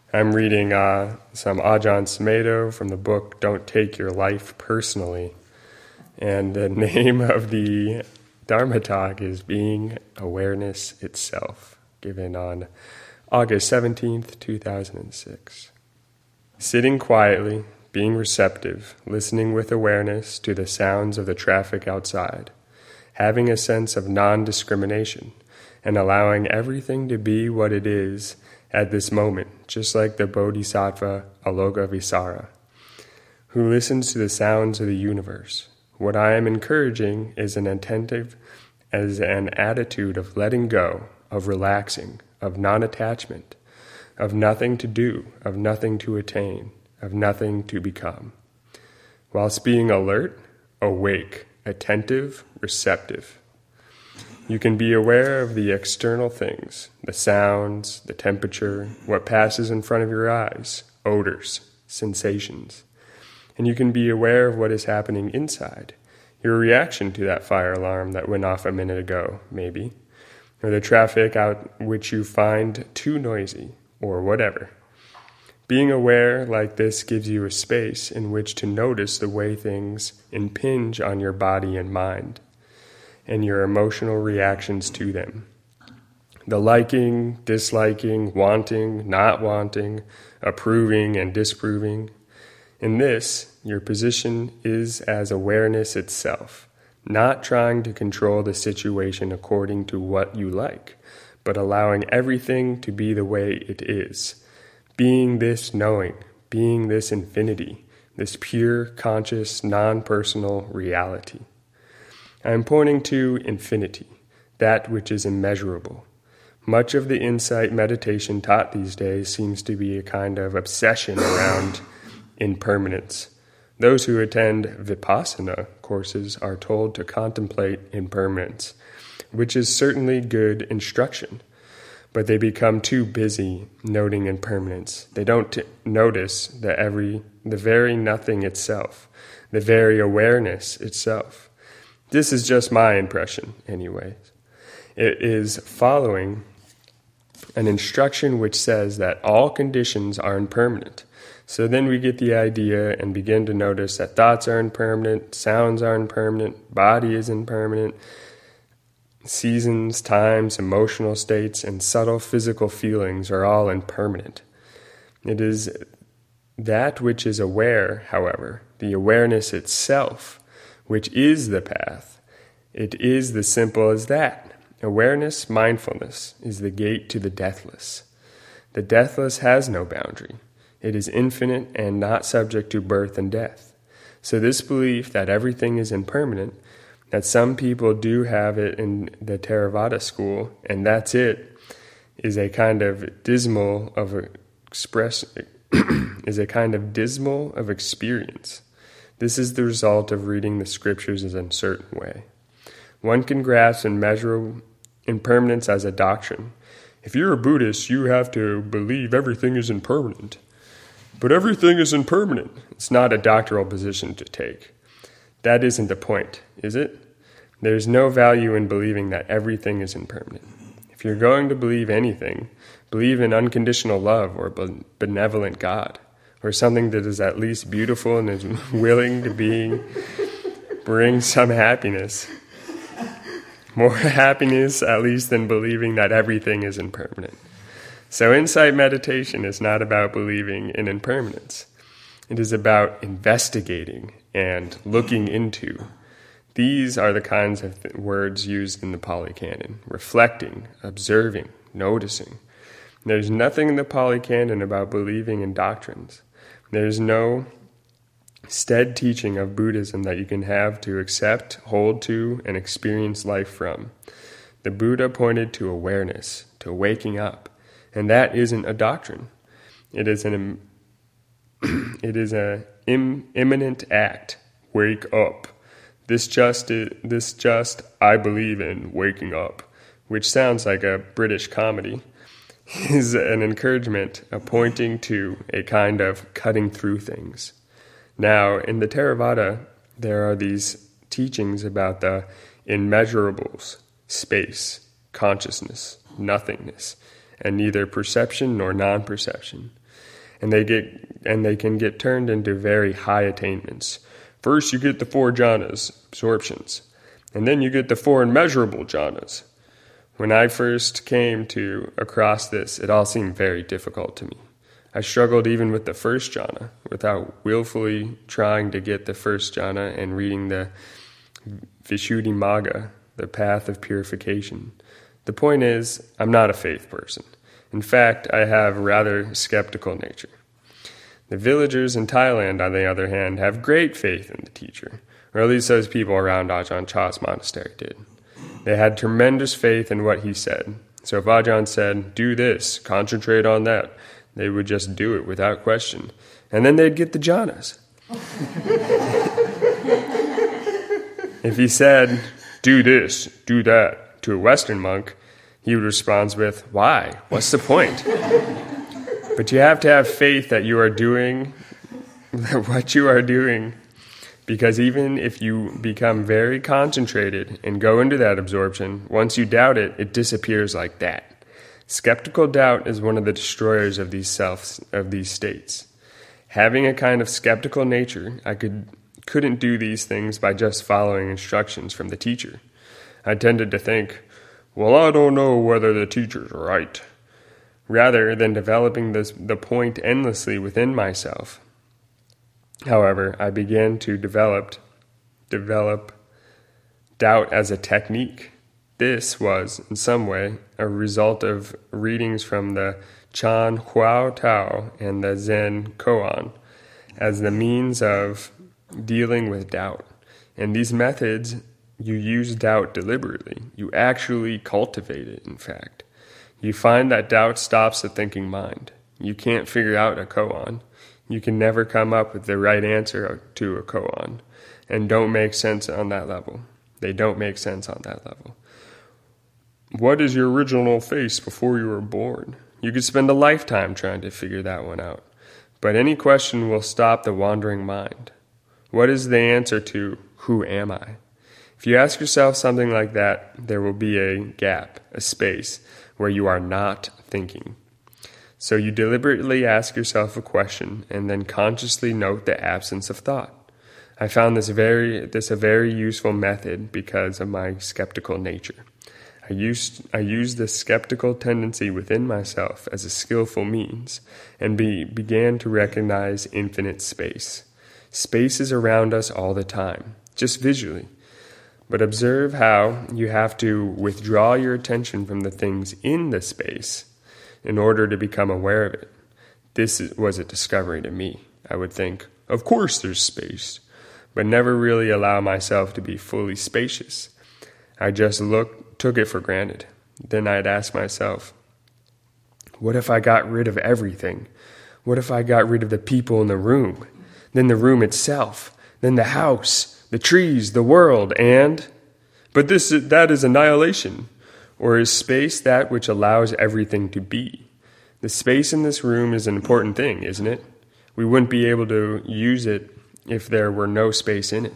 I'm reading some Ajahn Sumedho from the book Don't Take Your Life Personally. And the name of the Dharma talk is Being Awareness Itself, given on August 17th, 2006. Sitting quietly, being receptive, listening with awareness to the sounds of the traffic outside, having a sense of non-discrimination, and allowing everything to be what it is at this moment, just like the Bodhisattva Alokavisara, who listens to the sounds of the universe. What I am encouraging is an attitude of letting go, of relaxing, of non-attachment, of nothing to do, of nothing to attain, of nothing to become, whilst being alert, awake, attentive, receptive. You can be aware of the external things, the sounds, the temperature, what passes in front of your eyes, odors, sensations. And you can be aware of what is happening inside, your reaction to that fire alarm that went off a minute ago, maybe, or the traffic out which you find too noisy, or whatever. Being aware like this gives you a space in which to notice the way things impinge on your body and mind, and your emotional reactions to them. The liking, disliking, wanting, not wanting, approving and disapproving. In this, your position is as awareness itself, not trying to control the situation according to what you like, but allowing everything to be the way it is. Being this knowing, being this infinity, this pure, conscious, non-personal reality. I am pointing to infinity, that which is immeasurable. Much of the insight meditation taught these days seems to be a kind of obsession around impermanence. Those who attend Vipassana courses are told to contemplate impermanence, which is certainly good instruction, but they become too busy noting impermanence. They don't notice the very nothing itself, the very awareness itself. This is just my impression, anyways. It is following an instruction which says that all conditions are impermanent. So then we get the idea and begin to notice that thoughts are impermanent, sounds are impermanent, body is impermanent, seasons, times, emotional states, and subtle physical feelings are all impermanent. It is that which is aware, however, the awareness itself, which is the path. It is as simple as that. Awareness, mindfulness, is the gate to the deathless. The deathless has no boundary. It is infinite and not subject to birth and death. So this belief that everything is impermanent, that some people do have it in the Theravada school, and that's it, is a kind of dismal of experience. This is the result of reading the scriptures in a certain way. One can grasp and measure impermanence as a doctrine. If you're a Buddhist, you have to believe everything is impermanent. But everything is impermanent. It's not a doctrinal position to take. That isn't the point, is it? There's no value in believing that everything is impermanent. If you're going to believe anything, believe in unconditional love or benevolent God, or something that is at least beautiful and is willing to bring some happiness. More happiness, at least, than believing that everything is impermanent. So insight meditation is not about believing in impermanence. It is about investigating and looking into. These are the kinds of words used in the Pali Canon: reflecting, observing, noticing. There's nothing in the Pali Canon about believing in doctrines. There's no stead teaching of Buddhism that you can have to accept, hold to, and experience life from. The Buddha pointed to awareness, to waking up, and that isn't a doctrine. It is an imminent act. Wake up. This just I believe in waking up, which sounds like a British comedy, is an encouragement, a pointing to a kind of cutting through things. Now, in the Theravada, there are these teachings about the immeasurables, space, consciousness, nothingness, and neither perception nor non-perception. and they can get turned into very high attainments. First, you get the 4 jhanas, absorptions, and then you get the 4 immeasurable jhanas. When I first came across this, it all seemed very difficult to me. I struggled even with the first jhana, without willfully trying to get the first jhana and reading the Vishuddhimagga, the path of purification. The point is, I'm not a faith person. In fact, I have a rather skeptical nature. The villagers in Thailand, on the other hand, have great faith in the teacher, or at least those people around Ajahn Chah's monastery did. They had tremendous faith in what he said. So if Ajahn said, do this, concentrate on that, they would just do it without question. And then they'd get the jhanas. If he said, do this, do that, to a Western monk, he would respond with, why? What's the point? But you have to have faith that you are doing what you are doing, because even if you become very concentrated and go into that absorption, once you doubt it, it disappears like that. Skeptical doubt is one of the destroyers of these states. Having a kind of skeptical nature, I couldn't do these things by just following instructions from the teacher. I tended to think, well, I don't know whether the teacher's right, rather than developing the point endlessly within myself. However, I began to develop doubt as a technique. This was, in some way, a result of readings from the Chan Huao Tao and the Zen Koan as the means of dealing with doubt. And these methods, you use doubt deliberately. You actually cultivate it, in fact. You find that doubt stops the thinking mind. You can't figure out a koan. You can never come up with the right answer to a koan, and don't make sense on that level. They don't make sense on that level. What is your original face before you were born? You could spend a lifetime trying to figure that one out. But any question will stop the wandering mind. What is the answer to, who am I? If you ask yourself something like that, there will be a gap, a space, where you are not thinking. So you deliberately ask yourself a question and then consciously note the absence of thought. I found this a very useful method because of my skeptical nature. I used the skeptical tendency within myself as a skillful means and began to recognize infinite space. Space is around us all the time, just visually. But observe how you have to withdraw your attention from the things in the space in order to become aware of it. This was a discovery to me. I would think, of course there's space, but never really allow myself to be fully spacious. I just took it for granted. Then I'd ask myself, what if I got rid of everything? What if I got rid of the people in the room? Then the room itself, then the house, the trees, the world, but that is annihilation. Or is space that which allows everything to be? The space in this room is an important thing, isn't it? We wouldn't be able to use it if there were no space in it.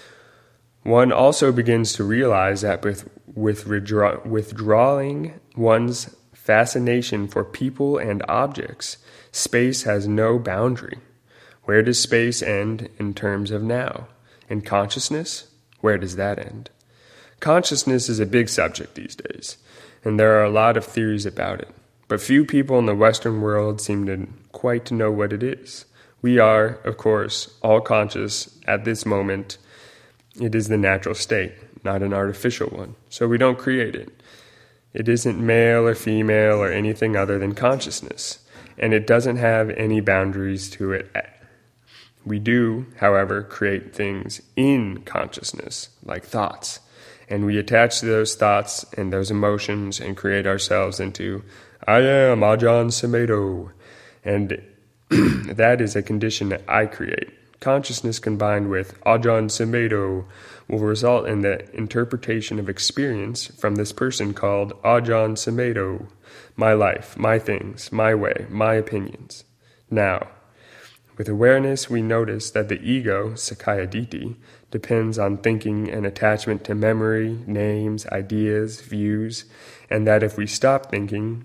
One also begins to realize that with withdrawing one's fascination for people and objects, space has no boundary. Where does space end in terms of now? And consciousness? Where does that end? Consciousness is a big subject these days, and there are a lot of theories about it. But few people in the Western world seem to quite know what it is. We are, of course, all conscious at this moment. It is the natural state, not an artificial one, so we don't create it. It isn't male or female or anything other than consciousness, and it doesn't have any boundaries to it. We do, however, create things in consciousness, like thoughts, and we attach to those thoughts and those emotions and create ourselves into, I am Ajahn Sumedho, and that is a condition that I create. Consciousness combined with Ajahn Sumedho will result in the interpretation of experience from this person called Ajahn Sumedho, my life, my things, my way, my opinions. Now, with awareness, we notice that the ego, Sakkaya Ditthi, depends on thinking and attachment to memory, names, ideas, views, and that if we stop thinking,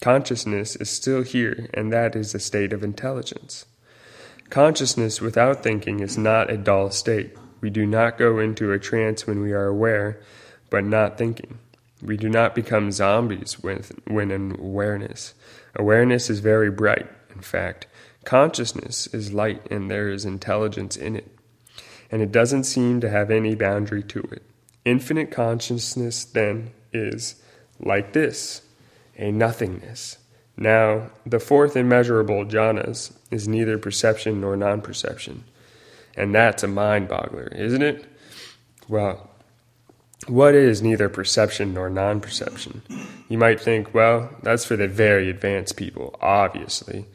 Consciousness is still here, and that is a state of intelligence. Consciousness without thinking is not a dull state. We do not go into a trance when we are aware, but not thinking. We do not become zombies when in awareness. Awareness is very bright. In fact, consciousness is light, and there is intelligence in it. And it doesn't seem to have any boundary to it. Infinite consciousness, then, is like this, a nothingness. Now, the fourth immeasurable jhanas is neither perception nor non-perception. And that's a mind-boggler, isn't it? Well, what is neither perception nor non-perception? You might think, well, that's for the very advanced people, obviously.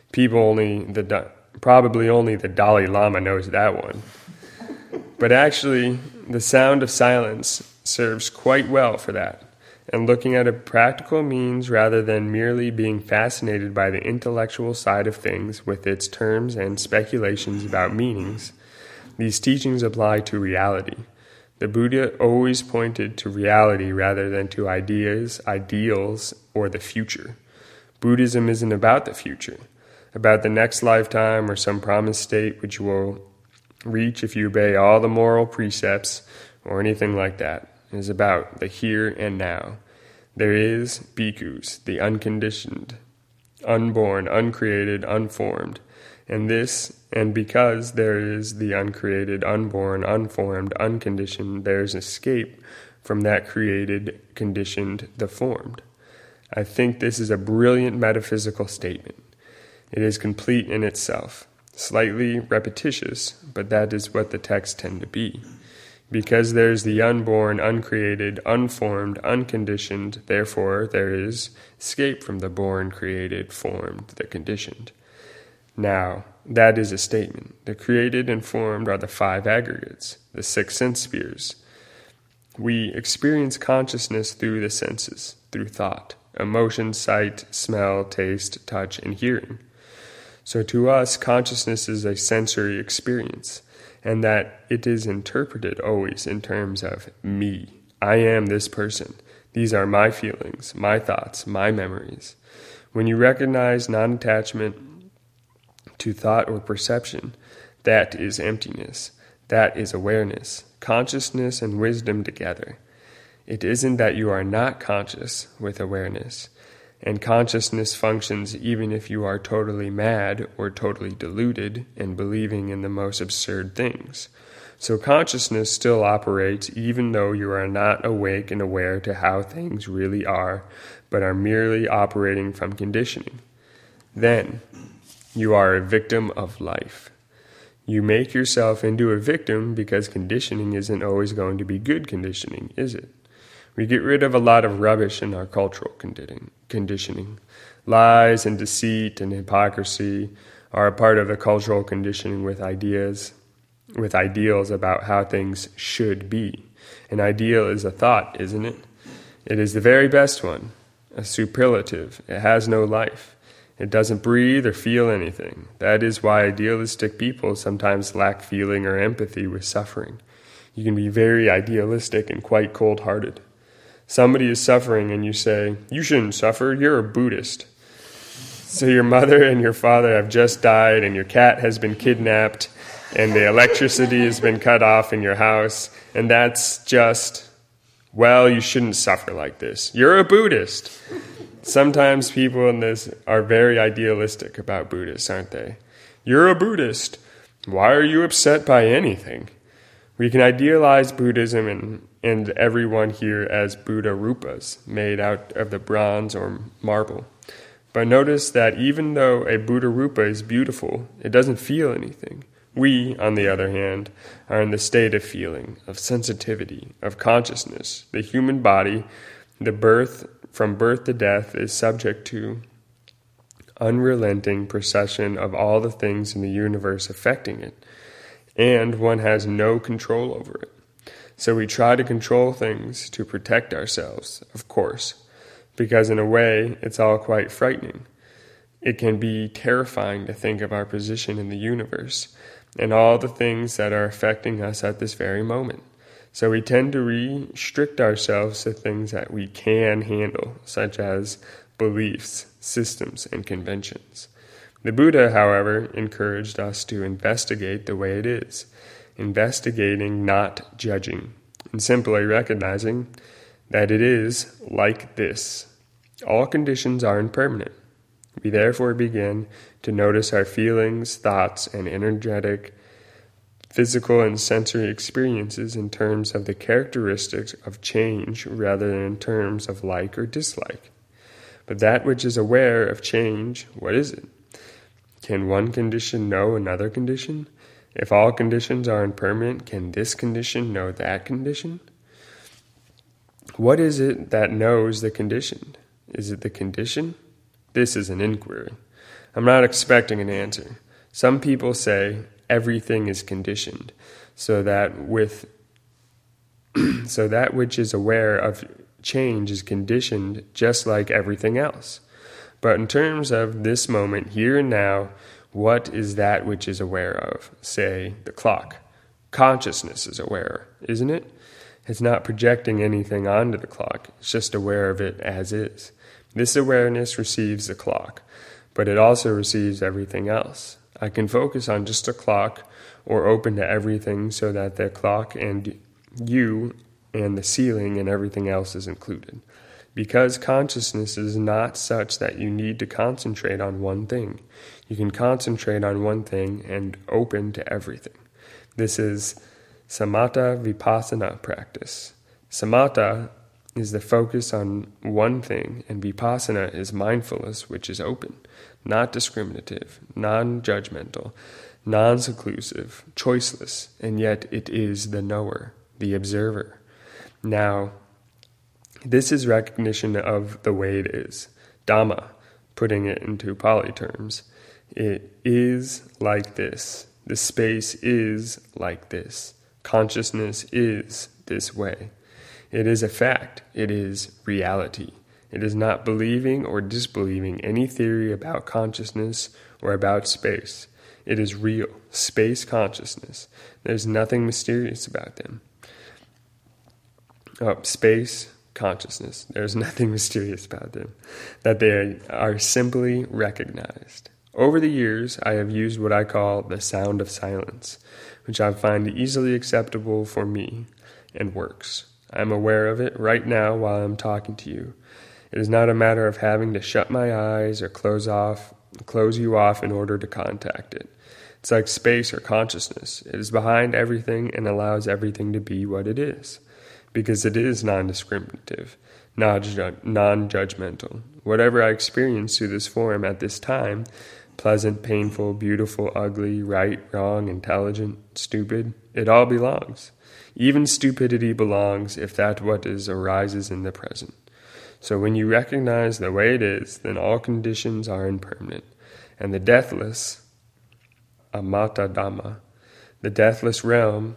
Probably only the Dalai Lama knows that one. But actually, the sound of silence serves quite well for that. And looking at a practical means rather than merely being fascinated by the intellectual side of things with its terms and speculations about meanings, these teachings apply to reality. The Buddha always pointed to reality rather than to ideas, ideals, or the future. Buddhism isn't about the future, about the next lifetime or some promised state which you will reach if you obey all the moral precepts or anything like that. It is about the here and now. There is, bhikkhus, the unconditioned, unborn, uncreated, unformed. And because there is the uncreated, unborn, unformed, unconditioned, there is escape from that created, conditioned, the formed. I think this is a brilliant metaphysical statement. It is complete in itself. Slightly repetitious, but that is what the texts tend to be. Because there's the unborn, uncreated, unformed, unconditioned, therefore there is escape from the born, created, formed, the conditioned. Now, that is a statement. The created and formed are the five aggregates, the six sense spheres. We experience consciousness through the senses, through thought, emotion, sight, smell, taste, touch, and hearing. So to us, consciousness is a sensory experience, and that it is interpreted always in terms of me. I am this person. These are my feelings, my thoughts, my memories. When you recognize non-attachment to thought or perception, that is emptiness. That is awareness, consciousness and wisdom together. It isn't that you are not conscious with awareness. And consciousness functions even if you are totally mad or totally deluded and believing in the most absurd things. So consciousness still operates even though you are not awake and aware to how things really are, but are merely operating from conditioning. Then you are a victim of life. You make yourself into a victim because conditioning isn't always going to be good conditioning, is it? We get rid of a lot of rubbish in our cultural conditioning. Lies and deceit and hypocrisy are a part of the cultural conditioning with ideals about how things should be. An ideal is a thought, isn't it? It is the very best one, a superlative. It has no life. It doesn't breathe or feel anything. That is why idealistic people sometimes lack feeling or empathy with suffering. You can be very idealistic and quite cold-hearted. Somebody is suffering and you say, "You shouldn't suffer, you're a Buddhist." So your mother and your father have just died and your cat has been kidnapped and the electricity has been cut off in your house, and that's just, well, you shouldn't suffer like this. You're a Buddhist. Sometimes people in this are very idealistic about Buddhists, aren't they? You're a Buddhist. Why are you upset by anything? We can idealize Buddhism and everyone here as Buddha rupas, made out of the bronze or marble. But notice that even though a Buddha rupa is beautiful, it doesn't feel anything. We, on the other hand, are in the state of feeling, of sensitivity, of consciousness. The human body, from birth to death, is subject to unrelenting procession of all the things in the universe affecting it, and one has no control over it. So we try to control things to protect ourselves, of course, because in a way it's all quite frightening. It can be terrifying to think of our position in the universe and all the things that are affecting us at this very moment. So we tend to restrict ourselves to things that we can handle, such as beliefs, systems, and conventions. The Buddha, however, encouraged us to investigate the way it is, investigating, not judging, and simply recognizing that it is like this. All conditions are impermanent. We therefore begin to notice our feelings, thoughts, and energetic, physical, and sensory experiences in terms of the characteristics of change rather than in terms of like or dislike. But that which is aware of change, what is it? Can one condition know another condition? If all conditions are impermanent, can this condition know that condition? What is it that knows the conditioned? Is it the condition? This is an inquiry. I'm not expecting an answer. Some people say everything is conditioned, so that which is aware of change is conditioned just like everything else. But in terms of this moment, here and now, what is that which is aware of? Say, the clock. Consciousness is aware, isn't it? It's not projecting anything onto the clock. It's just aware of it as is. This awareness receives the clock, but it also receives everything else. I can focus on just a clock or open to everything so that the clock and you and the ceiling and everything else is included. Because consciousness is not such that you need to concentrate on one thing. You can concentrate on one thing and open to everything. This is samatha vipassana practice. Samatha is the focus on one thing, and vipassana is mindfulness, which is open, not discriminative, non-judgmental, non-seclusive, choiceless, and yet it is the knower, the observer. Now, this is recognition of the way it is. Dhamma, putting it into Pali terms, it is like this. The space is like this. Consciousness is this way. It is a fact. It is reality. It is not believing or disbelieving any theory about consciousness or about space. It is real. Space consciousness. There's nothing mysterious about them. Space consciousness. There's nothing mysterious about them. That they are simply recognized. Over the years, I have used what I call the sound of silence, which I find easily acceptable for me and works. I'm aware of it right now while I'm talking to you. It is not a matter of having to shut my eyes or close you off in order to contact it. It's like space or consciousness. It is behind everything and allows everything to be what it is, because it is non-discriminative, non-judgmental. Whatever I experience through this form at this time, pleasant, painful, beautiful, ugly, right, wrong, intelligent, stupid, it all belongs. Even stupidity belongs if that what is arises in the present. So when you recognize the way it is, then all conditions are impermanent. And the deathless, amata dhamma, the deathless realm,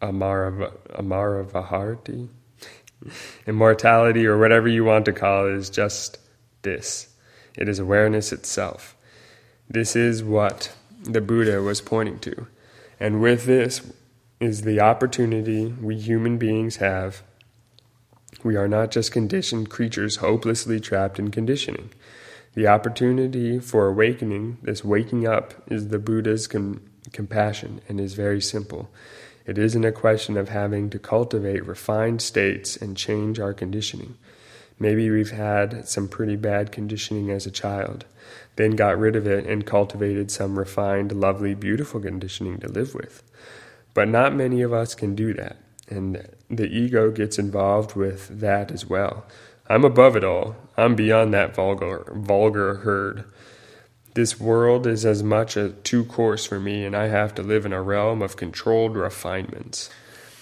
Amaravaharati, immortality, or whatever you want to call it, is just this. It is awareness itself. This is what the Buddha was pointing to. And with this is the opportunity we human beings have. We are not just conditioned creatures hopelessly trapped in conditioning. The opportunity for awakening, this waking up, is the Buddha's compassion and is very simple. It isn't a question of having to cultivate refined states and change our conditioning. Maybe we've had some pretty bad conditioning as a child, then got rid of it and cultivated some refined, lovely, beautiful conditioning to live with. But not many of us can do that, and the ego gets involved with that as well. I'm above it all. I'm beyond that vulgar herd. This world is as much a two-course for me, and I have to live in a realm of controlled refinements.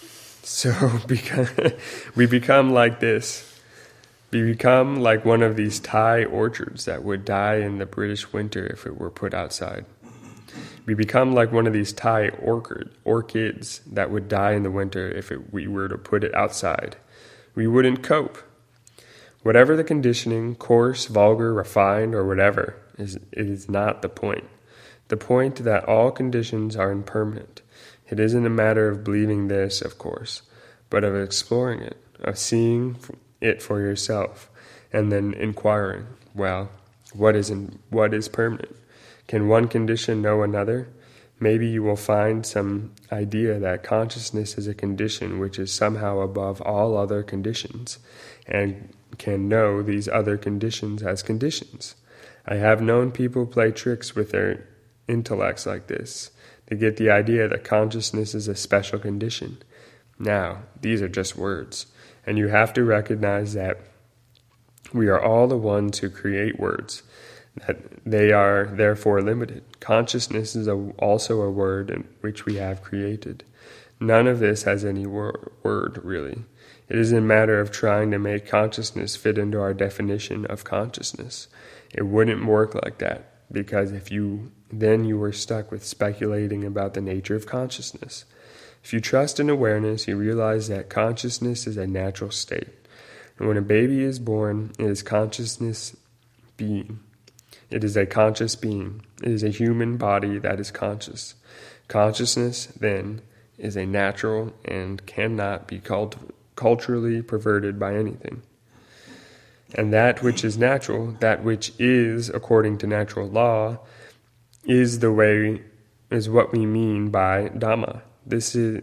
So we become like this. We become like one of these Thai orchards that would die in the British winter if it were put outside. We become like one of these Thai orchids that would die in the winter if we were to put it outside. We wouldn't cope. Whatever the conditioning, coarse, vulgar, refined, or whatever, it is not the point. The point that all conditions are impermanent. It isn't a matter of believing this, of course, but of exploring it, of seeing it for yourself, and then inquiring, Well, what is permanent? Can one condition know another? Maybe you will find some idea that consciousness is a condition which is somehow above all other conditions, and can know these other conditions as conditions. I have known people play tricks with their intellects like this. They get the idea that consciousness is a special condition. Now, these are just words, and you have to recognize that we are all the ones who create words, that they are therefore limited. Consciousness is also a word in which we have created. None of this has any word, really. It is a matter of trying to make consciousness fit into our definition of consciousness. It wouldn't work like that, because you were stuck with speculating about the nature of consciousness. If you trust in awareness, you realize that consciousness is a natural state. And when a baby is born, it is consciousness being. It is a conscious being. It is a human body that is conscious. Consciousness, then, is a natural and cannot be culturally perverted by anything. And that which is natural, that which is according to natural law, is what we mean by Dhamma. This is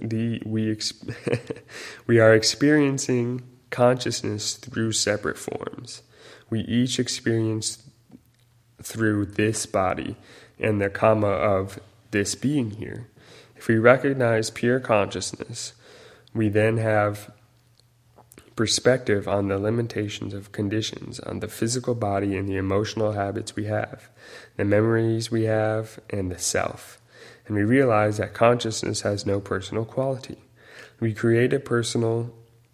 we are experiencing consciousness through separate forms. We each experience through this body and the karma of this being here. If we recognize pure consciousness, we then have perspective on the limitations of conditions, on the physical body and the emotional habits we have, the memories we have, and the self. And we realize that consciousness has no personal quality. We create a personal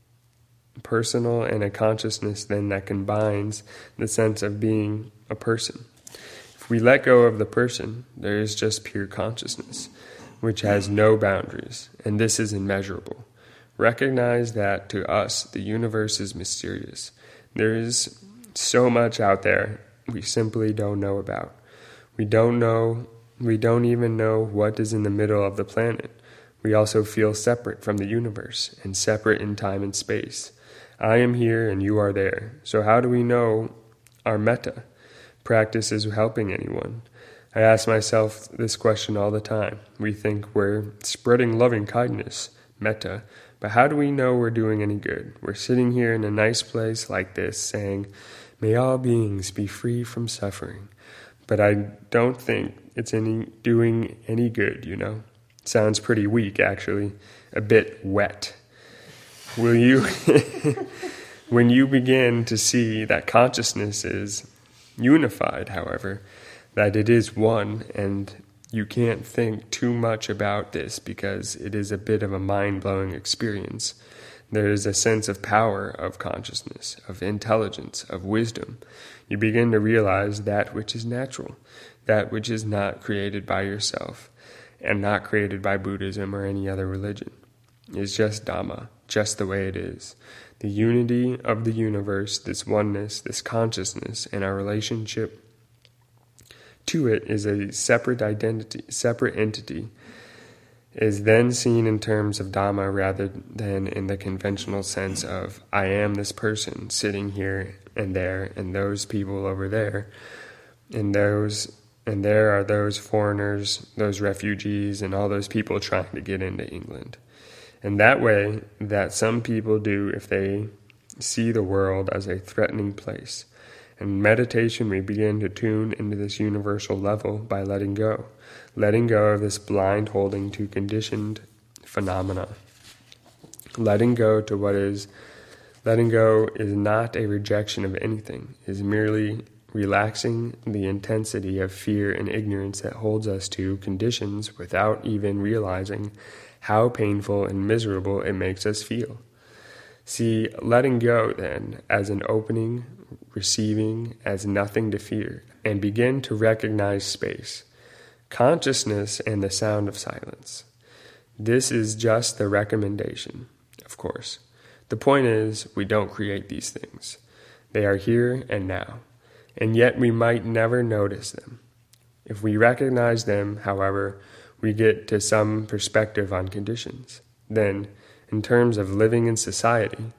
and a consciousness then that combines the sense of being a person. If we let go of the person, there is just pure consciousness, which has no boundaries, and this is immeasurable. Recognize that to us, the universe is mysterious. There is so much out there we simply don't know about. We don't even know what is in the middle of the planet. We also feel separate from the universe and separate in time and space. I am here and you are there. So how do we know our metta practice is helping anyone? I ask myself this question all the time. We think we're spreading loving kindness, metta, but how do we know we're doing any good? We're sitting here in a nice place like this saying, may all beings be free from suffering. But I don't think it's doing any good, Sounds pretty weak, actually. A bit wet. Will you, when you begin to see that consciousness is unified, however, that it is one, and you can't think too much about this because it is a bit of a mind-blowing experience. There is a sense of power of consciousness, of intelligence, of wisdom. You begin to realize that which is natural, that which is not created by yourself, and not created by Buddhism or any other religion. It's just Dhamma, just the way it is. The unity of the universe, this oneness, this consciousness, and our relationship to it is a separate identity, separate entity, is then seen in terms of Dhamma rather than in the conventional sense of I am this person sitting here and there and those people over there and there are those foreigners, those refugees, and all those people trying to get into England. And that way that some people do if they see the world as a threatening place. In meditation, we begin to tune into this universal level by letting go of this blind holding to conditioned phenomena. Letting go is not a rejection of anything, is merely relaxing the intensity of fear and ignorance that holds us to conditions without even realizing how painful and miserable it makes us feel. See letting go, then, as an opening, receiving as nothing to fear, and begin to recognize space, consciousness, and the sound of silence. This is just the recommendation, of course. The point is, we don't create these things. They are here and now, and yet we might never notice them. If we recognize them, however, we get to some perspective on conditions. Then, in terms of living in society,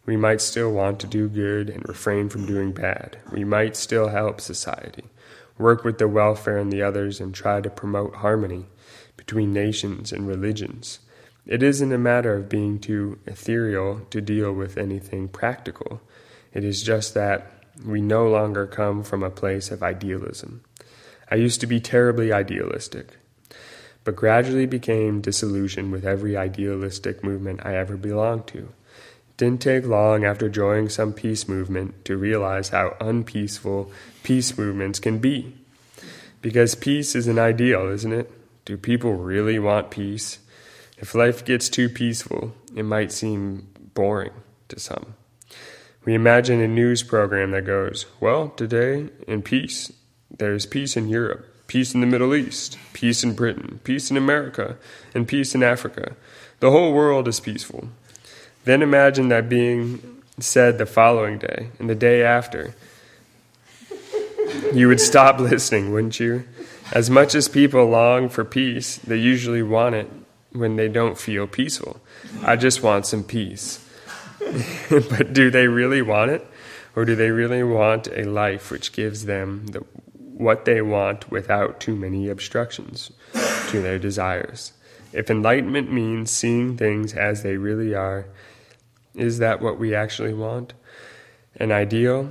We might still want to do good and refrain from doing bad. We might still help society, work with the welfare and the others, and try to promote harmony between nations and religions. It isn't a matter of being too ethereal to deal with anything practical. It is just that we no longer come from a place of idealism. I used to be terribly idealistic, but gradually became disillusioned with every idealistic movement I ever belonged to. It didn't take long after joining some peace movement to realize how unpeaceful peace movements can be. Because peace is an ideal, isn't it? Do people really want peace? If life gets too peaceful, it might seem boring to some. We imagine a news program that goes, well, today in peace, there's peace in Europe, peace in the Middle East, peace in Britain, peace in America, and peace in Africa. The whole world is peaceful. Then imagine that being said the following day and the day after. You would stop listening, wouldn't you? As much as people long for peace, they usually want it when they don't feel peaceful. I just want some peace. But do they really want it? Or do they really want a life which gives them what they want without too many obstructions to their desires? If enlightenment means seeing things as they really are, is that what we actually want? An ideal?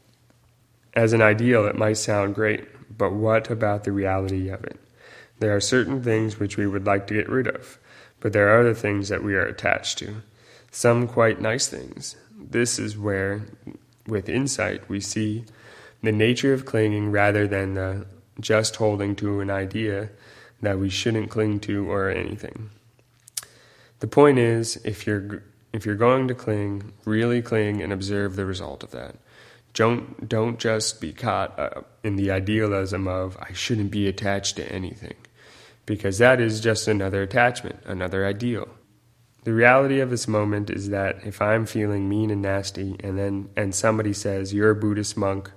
As an ideal, it might sound great, but what about the reality of it? There are certain things which we would like to get rid of, but there are other things that we are attached to. Some quite nice things. This is where, with insight, we see the nature of clinging rather than the just holding to an idea that we shouldn't cling to or anything. The point is, if you're going to cling, really cling and observe the result of that. Don't just be caught up in the idealism of I shouldn't be attached to anything, because that is just another attachment, another ideal. The reality of this moment is that if I'm feeling mean and nasty and somebody says, you're a Buddhist monk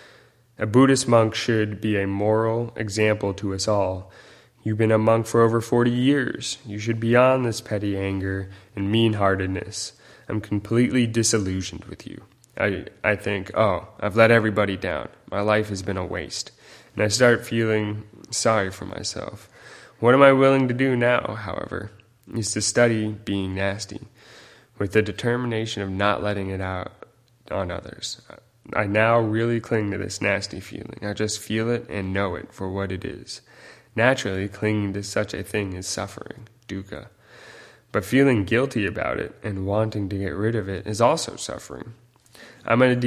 should be a moral example to us all. You've been a monk for over 40 years. You should be on this petty anger and mean-heartedness. I'm completely disillusioned with you. I think, I've let everybody down. My life has been a waste. And I start feeling sorry for myself. What am I willing to do now, however, is to study being nasty with the determination of not letting it out on others. I now really cling to this nasty feeling. I just feel it and know it for what it is. Naturally, clinging to such a thing is suffering, dukkha. But feeling guilty about it and wanting to get rid of it is also suffering. I'm an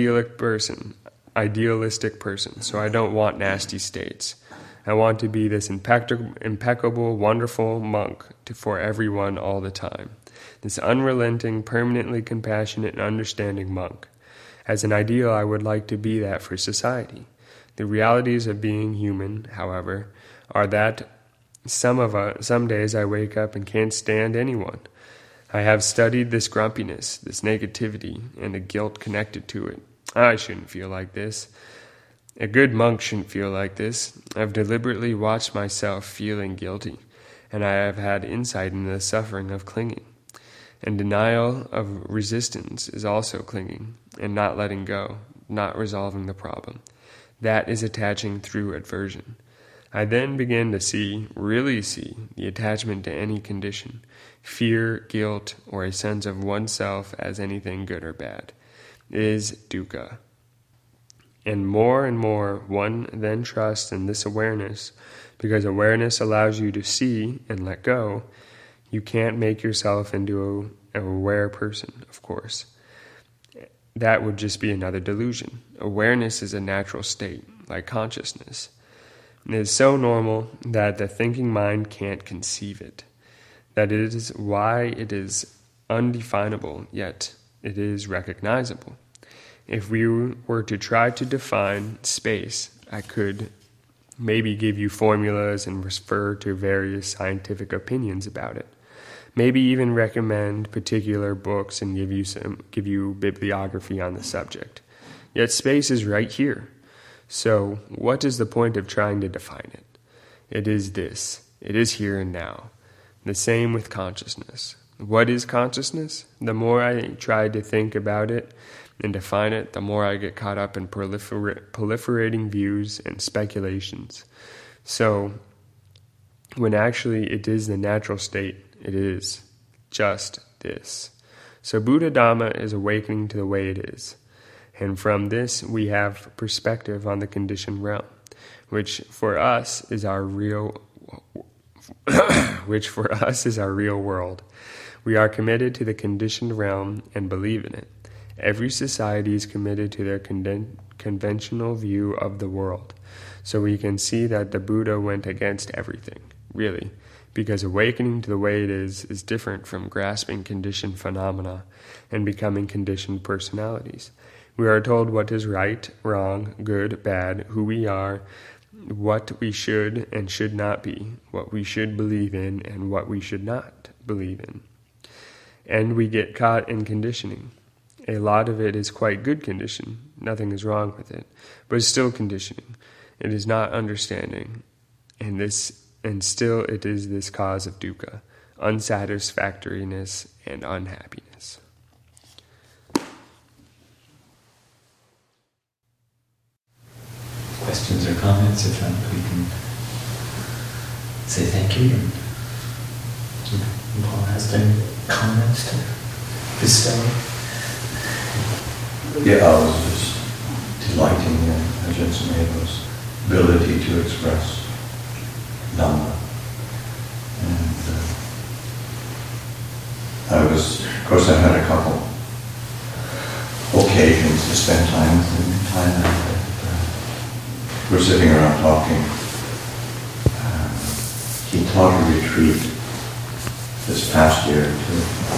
idealistic person, so I don't want nasty states. I want to be this impeccable, wonderful monk for everyone all the time. This unrelenting, permanently compassionate and understanding monk. As an ideal, I would like to be that for society. The realities of being human, however, are that some days I wake up and can't stand anyone. I have studied this grumpiness, this negativity, and the guilt connected to it. I shouldn't feel like this. A good monk shouldn't feel like this. I've deliberately watched myself feeling guilty, and I have had insight into the suffering of clinging. And denial of resistance is also clinging, and not letting go, not resolving the problem. That is attaching through aversion. I then begin to really see, the attachment to any condition, fear, guilt, or a sense of oneself as anything good or bad, is dukkha. And more, one then trusts in this awareness, because awareness allows you to see and let go. You can't make yourself into an aware person, of course. That would just be another delusion. Awareness is a natural state, like consciousness. It is so normal that the thinking mind can't conceive it. That is why it is undefinable, yet it is recognizable. If we were to try to define space, I could maybe give you formulas and refer to various scientific opinions about it. Maybe even recommend particular books and give you bibliography on the subject. Yet space is right here. So what is the point of trying to define it? It is this. It is here and now. The same with consciousness. What is consciousness? The more I try to think about it and define it, the more I get caught up in proliferating views and speculations. So, when actually it is the natural state, it is just this. So Buddha Dhamma is awakening to the way it is. And from this we have perspective on the conditioned realm, which for us is our real world. We are committed to the conditioned realm and believe in it. Every society is committed to their conventional view of the world. So we can see that the Buddha went against everything, really, because awakening to the way it is different from grasping conditioned phenomena and becoming conditioned personalities. We are told what is right, wrong, good, bad, who we are, what we should and should not be, what we should believe in and what we should not believe in. And we get caught in conditioning. A lot of it is quite good condition. Nothing is wrong with it. But it's still conditioning. It is not understanding. And still it is this cause of dukkha, unsatisfactoriness and unhappiness. Questions or comments? If not, we can say thank you. And Paul has any comments to bestow? Yeah, I was just delighting in Ajahn Sumedho's ability to express Dhamma. And of course I had a couple occasions to spend time with him in Thailand. We're sitting around talking. He taught a retreat this past year to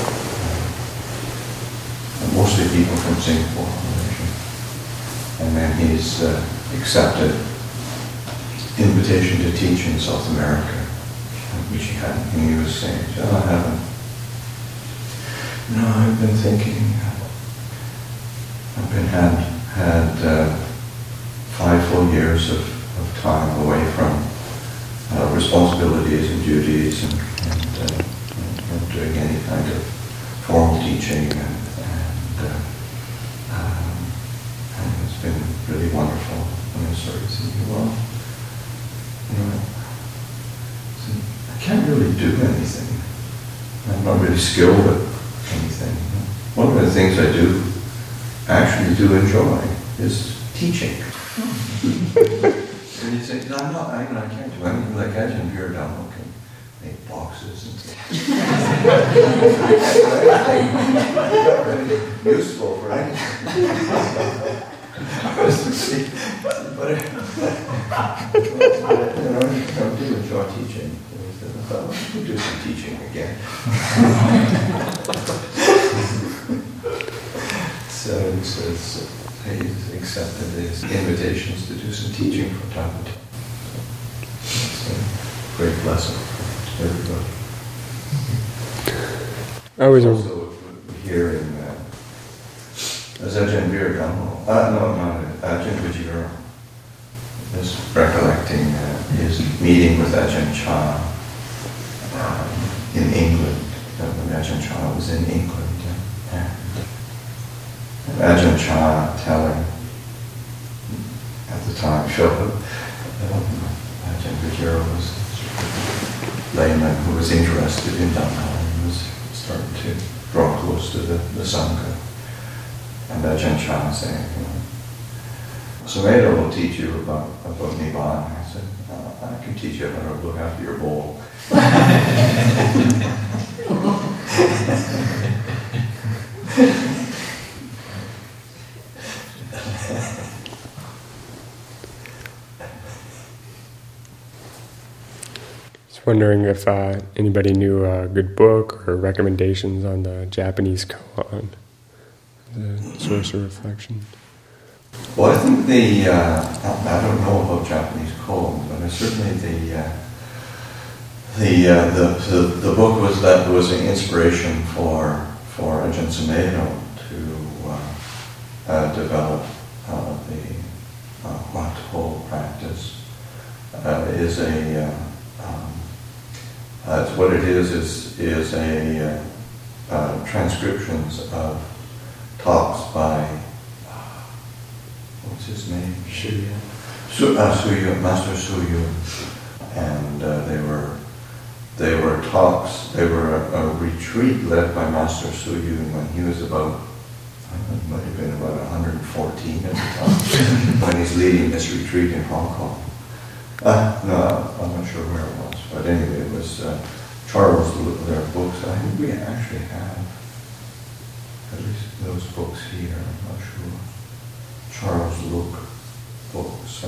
mostly people from Singapore, Malaysia. And then he's accepted invitation to teach in South America, which he hadn't. And he was saying, "Oh, I haven't. No, I've been thinking. Had 5 full years of time away from responsibilities and duties and doing any kind of formal teaching and it's been really wonderful." And I started thinking, well, I can't really do anything. I'm not really skilled at anything. One of the things I actually do enjoy is teaching. And you say, no, I can't do anything like Ajahn Viradhammo can make boxes and not really useful for anything. But I do enjoy teaching. I thought, well, I could do some teaching again. So he's accepted his invitations to do some teaching from time to time. It's a great blessing for everybody. I was also hearing Ajahn Viradhammo, Ajahn Vajira, is recollecting his meeting with Ajahn Chah in England, when Ajahn Chah was in England. And Ajahn Chah telling, at the time, Philip, Ajahn Vajira was a layman who was interested in Dhamma and was starting to draw close to the Sangha. And Ajahn Chah saying, Sumedho will teach you about Nibbana. I said, I can teach you how to look after your bowl. Just wondering if anybody knew a good book or recommendations on the Japanese koan, the source of reflection. Well, I think I don't know about Japanese koan, but certainly the book was an inspiration for Ajahn Sumedho to develop the Matapo practice. What it is a transcriptions of talks by, what's his name? Shuya. Suyu, Master Suyu. And they were talks, they were a retreat led by Master Suyu when he was about, it might have been about 114 at the time, when he's leading this retreat in Hong Kong. No, I'm not sure where it was, but anyway, it was Charles, their books. I think we actually have at least those books here, I'm not sure. Charles Luke books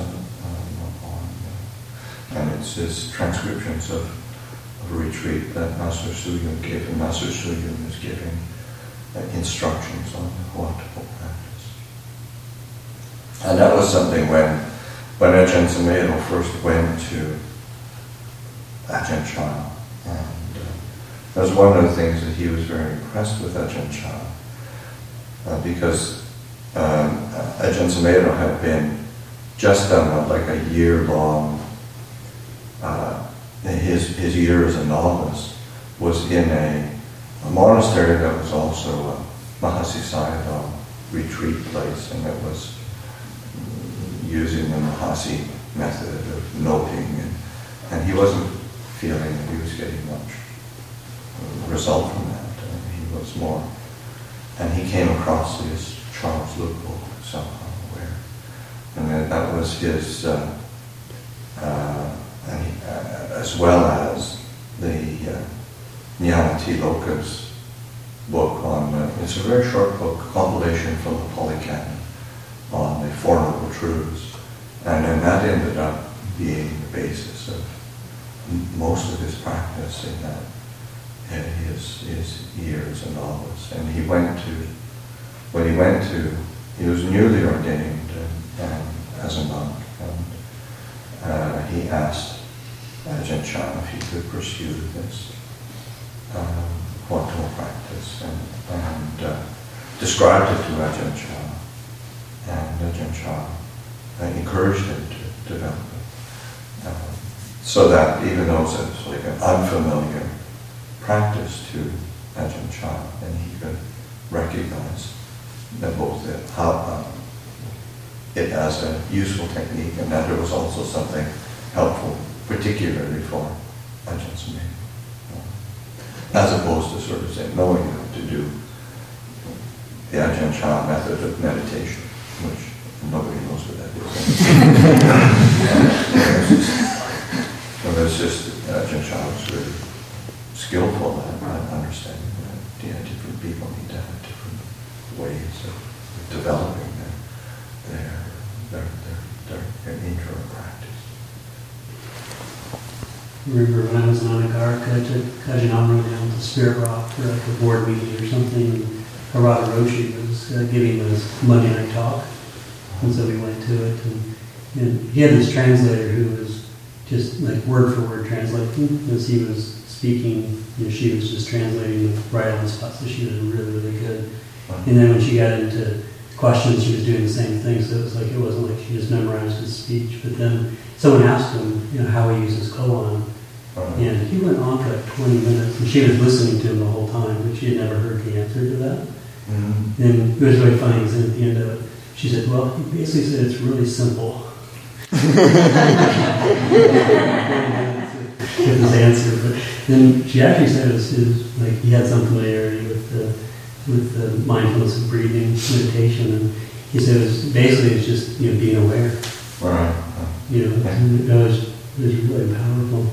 and it's his transcriptions of a retreat that Master Suyu gave, and Master Suyu is giving instructions on what to practice. And that was something when Ajahn Sumedho first went to Ajahn Chah, and that was one of the things that he was very impressed with Ajahn Chah, because Ajahn Sumedho had been just done like a year-long, his year as a novice was in a monastery that was also a Mahasi Sayadaw retreat place, and it was using the Mahasi method of noting, and he wasn't feeling that he was getting much result from that. He was more, and he came across this Charles Luke book somehow, and that was his, as well as the Jnanatiloka's book on, it's a very short book, compilation from the Pali Canon on the Four Noble Truths, and then that ended up being the basis of most of his practice in that, his year as a novice. And he was newly ordained as a monk, and he asked Ajahn Chah if he could pursue this quantum practice, and described it to Ajahn Chah, and Ajahn Chah encouraged him to develop it. So that even though it's like an unfamiliar practice to Ajahn Chah, then he could recognize that both it as a useful technique, and that there was also something helpful, particularly for Ajahn Sumedho. As opposed to sort of saying, no, you have to do the Ajahn Chah method of meditation, which nobody knows what that is. It's just Ajahn Chah was really skillful at understanding that different people need to have different ways of developing their internal practice. I remember when I was in Anagarika, I took Ajahn Amaro down to Spirit Rock for like a board meeting or something, and Harada Roshi was giving this Monday night talk, and so we went to it, and he had this translator who was just like word for word translating. As he was speaking, she was just translating right on the spot, so she was really, really good. And then when she got into questions, she was doing the same thing, so it wasn't like she just memorized his speech. But then someone asked him, how he uses koan, and he went on for like 20 minutes, and she was listening to him the whole time, but she had never heard the answer to that. Mm-hmm. And it was really funny, because at the end of it, she said, well, he basically said it's really simple. With his answer, but then she actually said it was like he had some familiarity with the mindfulness of breathing meditation, and he said it's just being aware. Right. It was really powerful.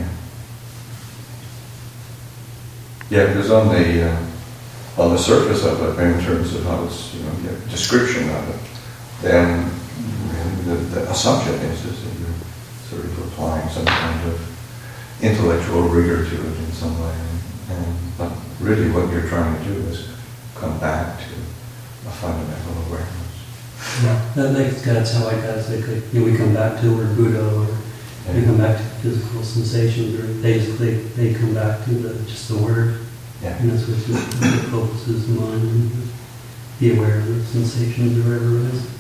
Yeah, because on the surface of it, in terms of how it's description of it, then the assumption is that you're sort of applying some kind of intellectual rigor to it in some way, but really what you're trying to do is come back to a fundamental awareness. Yeah, that's how I got it. We come back to word Buddha, or we come back to physical sensations, or they come back to just the word. Yeah. And that's what focuses the mind, and be aware of the sensations or whatever it is.